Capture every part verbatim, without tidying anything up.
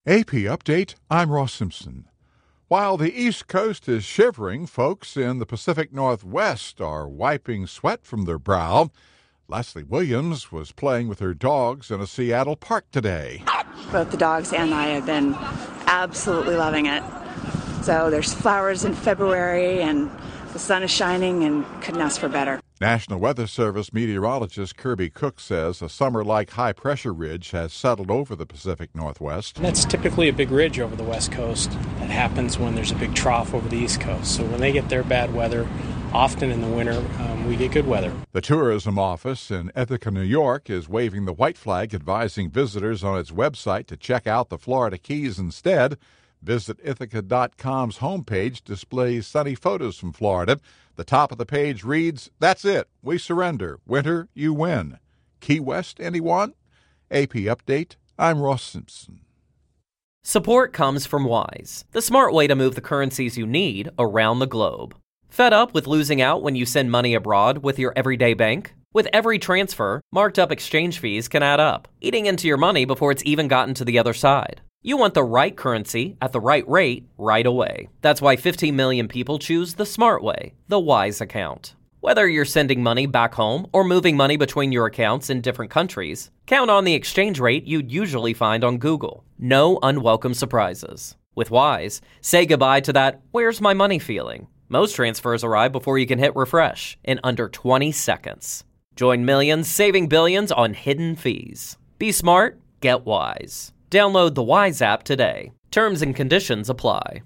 A P Update, I'm Ross Simpson. While the East Coast is shivering, folks in the Pacific Northwest are wiping sweat from their brow. Leslie Williams was playing with her dogs in a Seattle park today. Both the dogs and I have been absolutely loving it. So there's flowers in February and the sun is shining and couldn't ask for better. National Weather Service meteorologist Kirby Cook says a summer-like high-pressure ridge has settled over the Pacific Northwest. And that's typically a big ridge over the West Coast. That happens when there's a big trough over the East Coast. So when they get their bad weather, often in the winter, um, we get good weather. The tourism office in Ithaca, New York, is waving the white flag, advising visitors on its website to check out the Florida Keys instead. Visit Ithaca dot com's homepage displays sunny photos from Florida. The top of the page reads, "That's it. We surrender. Winter, you win." Key West, anyone? A P Update, I'm Ross Simpson. Support comes from Wise, the smart way to move the currencies you need around the globe. Fed up with losing out when you send money abroad with your everyday bank? With every transfer, marked up exchange fees can add up, eating into your money before it's even gotten to the other side. You want the right currency at the right rate right away. That's why fifteen million people choose the smart way, the Wise account. Whether you're sending money back home or moving money between your accounts in different countries, count on the exchange rate you'd usually find on Google. No unwelcome surprises. With Wise, say goodbye to that "where's my money" feeling. Most transfers arrive before you can hit refresh in under twenty seconds. Join millions saving billions on hidden fees. Be smart, get Wise. Download the Wise app today. Terms and conditions apply.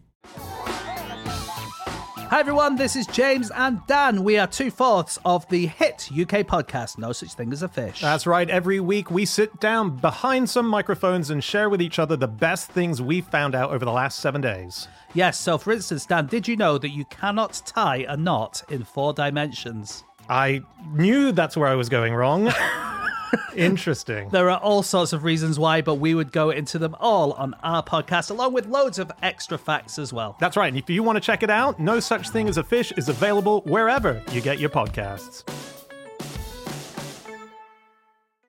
Hi everyone, this is James and Dan. We are two-fourths of the hit U K podcast, No Such Thing as a Fish. That's right. Every week we sit down behind some microphones and share with each other the best things we've found out over the last seven days. Yes, so for instance, Dan, did you know that you cannot tie a knot in four dimensions? I knew that's where I was going wrong. Interesting. There are all sorts of reasons why, but we would go into them all on our podcast, along with loads of extra facts as well. That's right. And if you want to check it out, No Such Thing as a Fish is available wherever you get your podcasts.